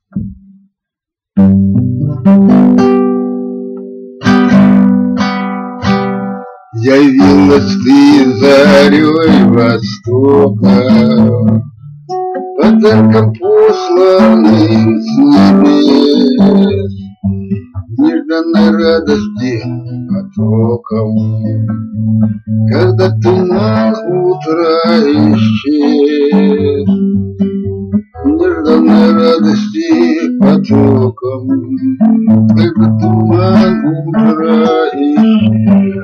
Явилась ты зарей востока, подарком посланным с небес, нежданной радости потоком, когда туман утра исчез, нежданной радости потоком, когда туман утра исчез.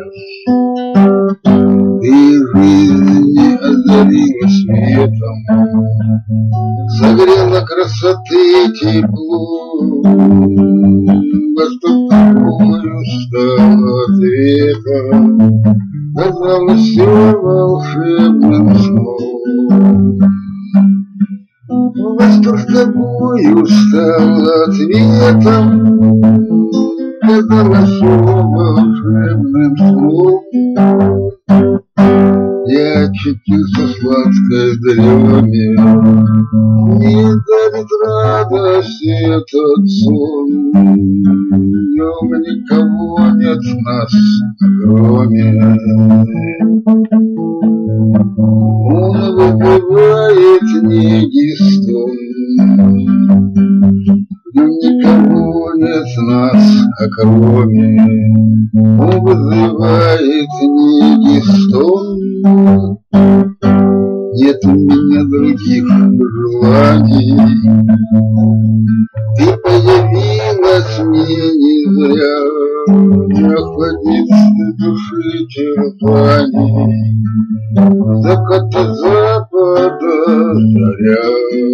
И жизнь не озарила светом, согрела красоты тепло, восток тобою стал ответом, казалось все волшебным сном. Восток тобою стал ответом, казалось все волшебным сном. Я очутился в сладкой дреме, не дарит радость этот сон. В нем никого нет нас, кроме. Он вызывает неги стон. В нем никого нет нас, кроме. Он вызывает неги стон. Нет у меня других желаний, ты появилась мне не зря, не охладится души терпаний, заката запада заря.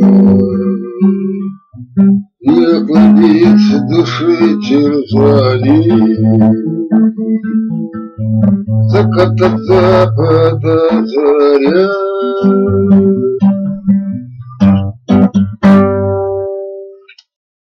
Не охладится души терзаний, заката запада заря.